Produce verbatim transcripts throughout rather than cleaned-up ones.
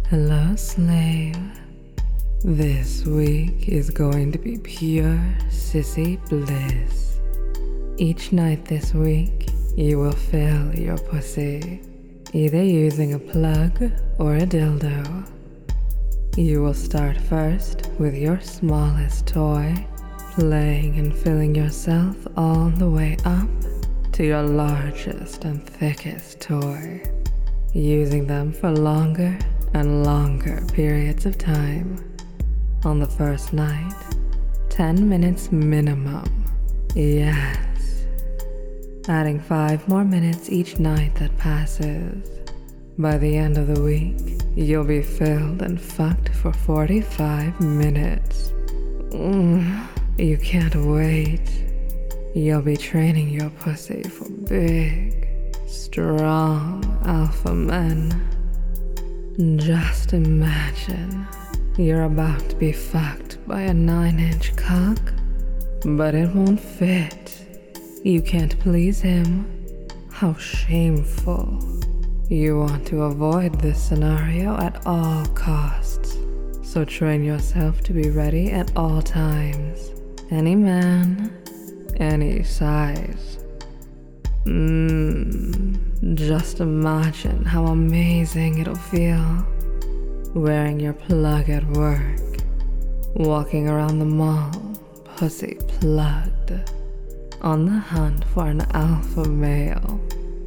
Hello, slave. This week is going to be pure sissy bliss. Each night this week, you will fill your pussy, either using a plug or a dildo. You will start first with your smallest toy, playing and filling yourself all the way up to your largest and thickest toy, using them for longer and longer periods of time. On the first night, ten minutes minimum. Yes. Adding five more minutes each night that passes. By the end of the week, you'll be filled and fucked for forty-five minutes. Mm, you can't wait. You'll be training your pussy for big, strong alpha men. Just imagine you're about to be fucked by a nine-inch cock, but it won't fit. You can't please him. How shameful. You want to avoid this scenario at all costs, so train yourself to be ready at all times. Any man, any size. Mmm. Just imagine how amazing it'll feel wearing your plug at work, walking around the mall, pussy plugged, on the hunt for an alpha male.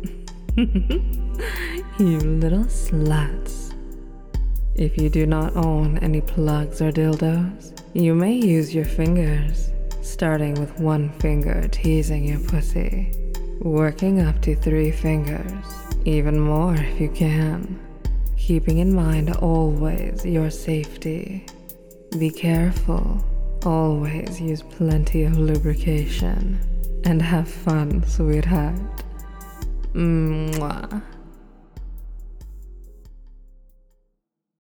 You little sluts. If you do not own any plugs or dildos, you may use your fingers, starting with one finger teasing your pussy, working up to three fingers, even more if you can, keeping in mind always your safety. Be careful, always use plenty of lubrication, and have fun, sweetheart. Mwah.